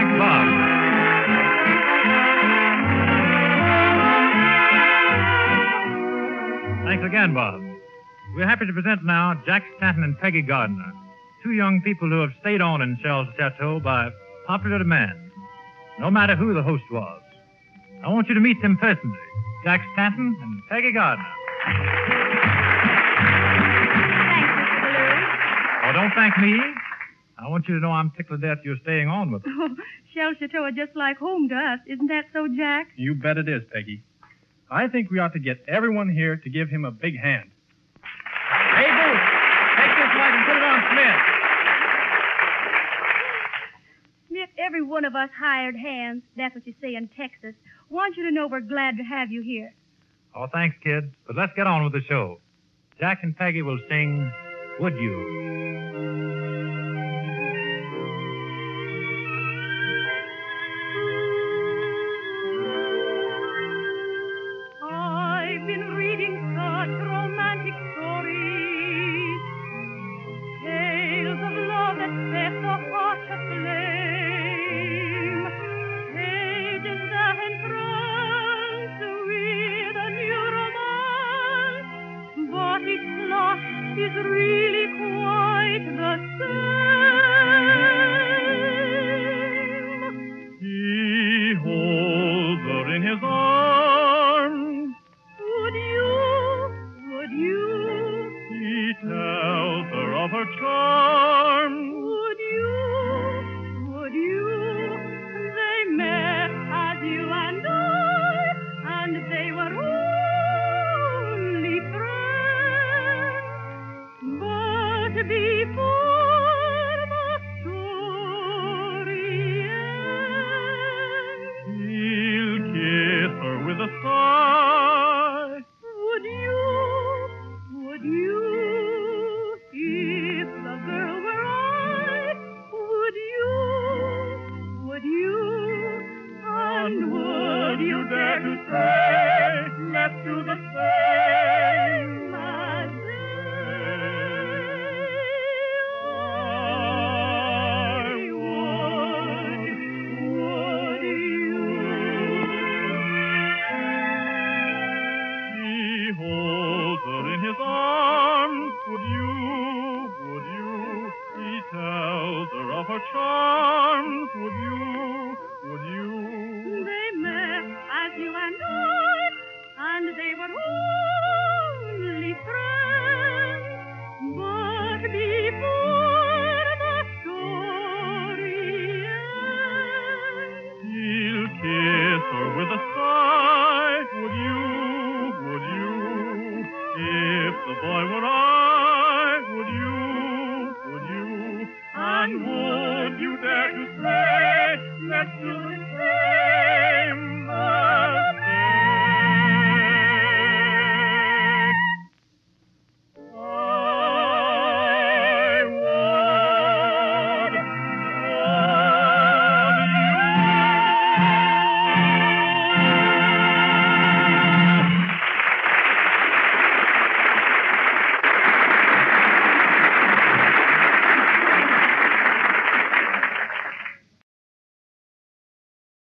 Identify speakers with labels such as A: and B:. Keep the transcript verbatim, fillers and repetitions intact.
A: Bob. Thanks again, Bob. We're happy to present now Jack Stanton and Peggy Gardner, two young people who have stayed on in Shell's Chateau by popular demand, no matter who the host was. I want you to meet them personally, Jack Stanton and Peggy Gardner.
B: Thanks, Mister Ballou.
A: Oh, don't thank me. I want you to know I'm tickled to death you're staying on with us.
B: Oh, Shell Chateau are just like home to us. Isn't that so, Jack?
C: You bet it is, Peggy. I think we ought to get everyone here to give him a big hand.
A: Hey, Booth, take this light and put it on Smith.
B: Smith, every one of us hired hands, that's what you say in Texas, want you to know we're glad to have you here.
A: Oh, thanks, kids. But let's get on with the show. Jack and Peggy will sing Would You?
B: I've been reading such romantic stories, tales of love that set the heart aflame, pages that entrance with a new romance, but each plot is really quite the same.
C: He holds her in his arms.
B: Would you, would you,
C: He tells her of her charms.
B: would you, would you? They met as you and I, and they were only friends. But before the story ends,
C: He'll kiss her with a sigh.
B: would you, would you, if the girl were I, would you, would you, and would you dare to say, let's do the same as they? I would, would you?
C: He holds her in his arms. Would you, would you? He tells her of her charms. Would you, would you?
B: They met as you and I, and they were only friends. But before the story ends,
C: He'll kiss her with a sigh. Would you, would you? If the boy were I, would you, would you? And would you dare to say, let's do the